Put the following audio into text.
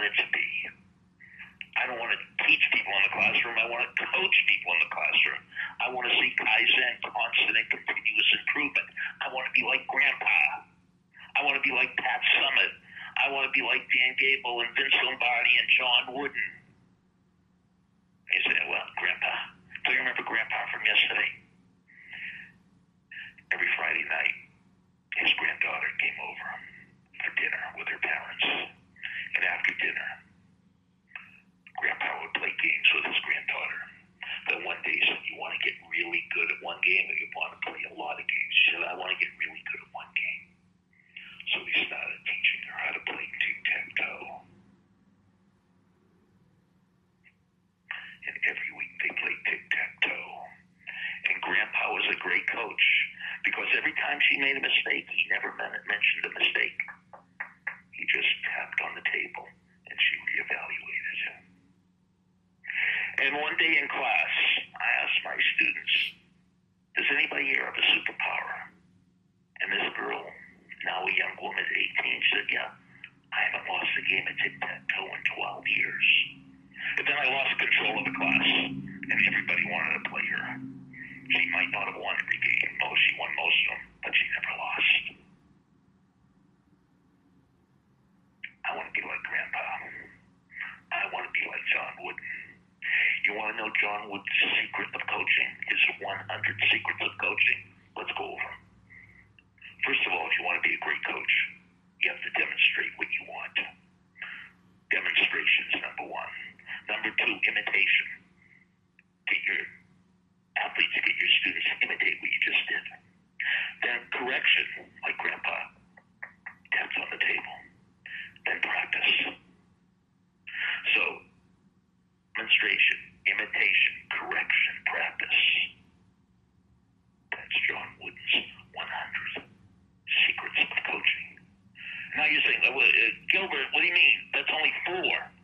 want it to be. I don't want to teach people in the classroom. I want to coach people in the classroom. I want to see Kaizen, constant and continuous improvement. I want to be like Grandpa. I want to be like Pat Summitt. I want to be like Dan Gable and Vince Lombardi and John Wooden. And you say, well, Grandpa. Do you remember Grandpa from yesterday? Every Friday night, his granddaughter came over for dinner with her parents. And after dinner, Grandpa would play games with his granddaughter. Then one day he said, you want to get really good at one game or you want to play a lot of games? She said, I want to get really good at one game. So he started teaching her how to play tic-tac-toe. And every week they played tic-tac-toe. And Grandpa was a great coach because every time she made a mistake, he never mentioned the mistake. He just tapped on the table and she reevaluated it. And one day in class, I asked my students, does anybody here have a superpower? And this girl, now a young woman at 18, said, yeah, I haven't lost a game of tic-tac-toe in 12 years. But then I lost control of the class, and everybody wanted to play her. She might not have won every game. Oh, she won most of them, but she never lost. I want to be like Grandpa. I want to be like John Wooden. You want to know John Wooden's secret of coaching? His 100 secrets of coaching? Let's go over them. First of all, if you want to be a great coach, you have to demonstrate what you want. Demonstration is number one. Number two, imitation. Get your athletes, get your students to imitate what you just did. Then correction, like Grandpa, taps on the table. Then practice. So, demonstration, imitation, correction, practice. That's John Wooden's 100 secrets of coaching. Now you're saying, Gilbert, what do you mean? That's only 4.